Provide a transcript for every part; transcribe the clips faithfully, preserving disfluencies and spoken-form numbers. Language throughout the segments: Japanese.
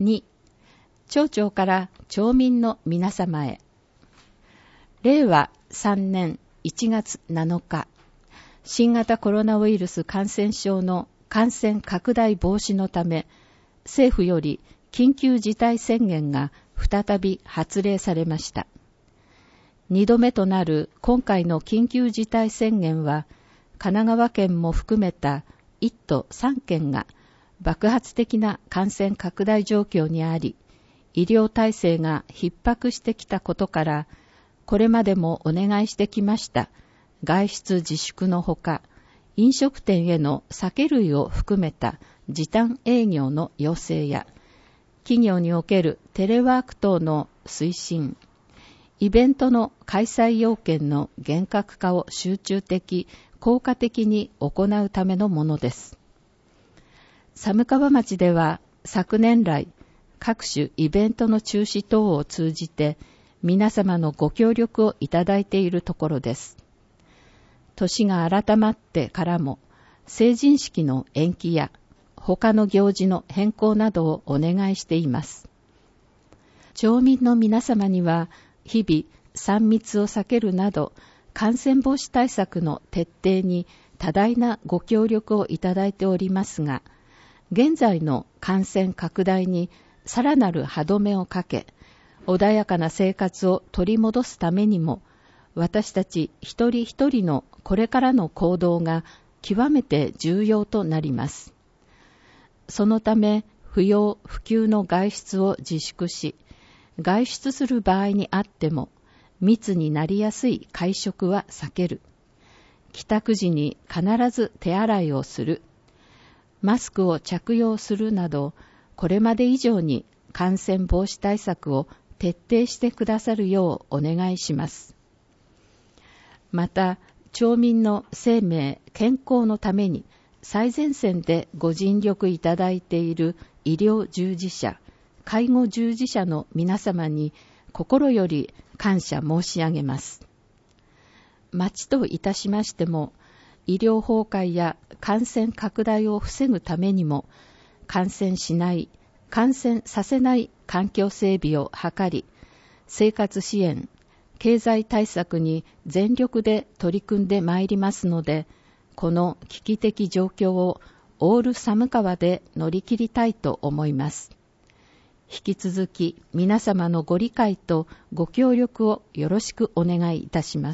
に、町長から町民の皆様へ。れいわさんねんいちがつなのか、新型コロナウイルス感染症の感染拡大防止のため、政府より緊急事態宣言が再び発令されました。二度目となる今回の緊急事態宣言は、神奈川県も含めたいっ都さんけんが爆発的な感染拡大状況にあり、医療体制が逼迫してきたことから、これまでもお願いしてきました外出自粛のほか、飲食店への酒類を含めた時短営業の要請や、企業におけるテレワーク等の推進、イベントの開催要件の厳格化を集中的、効果的に行うためのものです。寒川町では昨年来、各種イベントの中止等を通じて皆様のご協力をいただいているところです。年が改まってからも成人式の延期や他の行事の変更などをお願いしています。町民の皆様には日々さん密を避けるなど感染防止対策の徹底に多大なご協力をいただいておりますが、現在の感染拡大にさらなる歯止めをかけ、穏やかな生活を取り戻すためにも、私たち一人一人のこれからの行動が極めて重要となります。そのため、不要不急の外出を自粛し、外出する場合にあっても、密になりやすい会食は避ける。帰宅時に必ず手洗いをする。マスクを着用するなど、これまで以上に感染防止対策を徹底してくださるようお願いします。また、町民の生命、健康のために最前線でご尽力いただいている医療従事者、介護従事者の皆様に心より感謝申し上げます。町といたしましても、医療崩壊や感染拡大を防ぐためにも、感染しない、感染させない環境整備を図り、生活支援、経済対策に全力で取り組んでまいりますので、この危機的状況をオール寒川で乗り切りたいと思います。引き続き皆様のご理解とご協力をよろしくお願いいたします。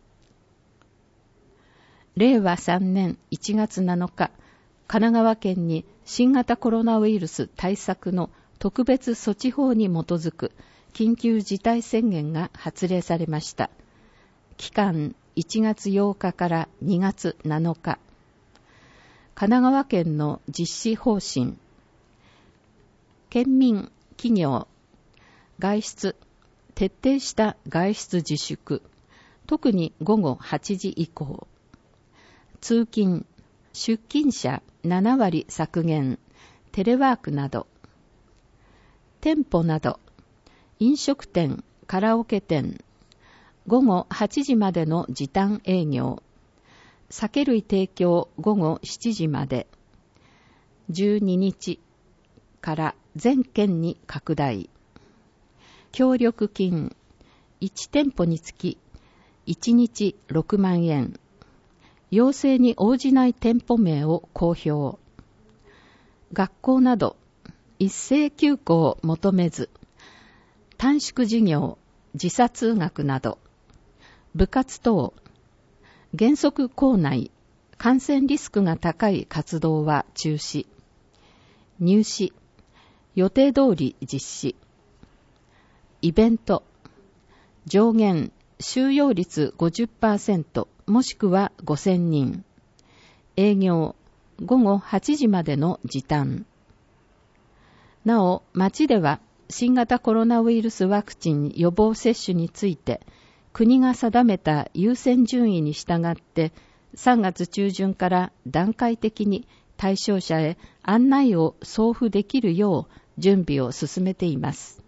れいわさんねんいちがつなのか、神奈川県に新型コロナウイルス対策の特別措置法に基づく緊急事態宣言が発令されました。期間いちがつようかからにがつなのか。神奈川県の実施方針。県民、企業、外出、徹底した外出自粛、特に午後はちじ以降。通勤、出勤者ななわり削減、テレワークなど。店舗など、飲食店、カラオケ店、午後はちじまでの時短営業、酒類提供午後しちじまで、じゅうににちから全県に拡大。協力金、いち店舗につきいちにちろくまんえん。要請に応じない店舗名を公表。学校など一斉休校を求めず、短縮授業、時差通学など、部活等、原則校内、感染リスクが高い活動は中止。入試、予定通り実施。イベント、上限、収容率 ごじゅっパーセント もしくはごせんにん。営業、午後はちじまでの時短。なお、町では新型コロナウイルスワクチン予防接種について、国が定めた優先順位に従ってさんがつちゅうじゅんから段階的に対象者へ案内を送付できるよう準備を進めています。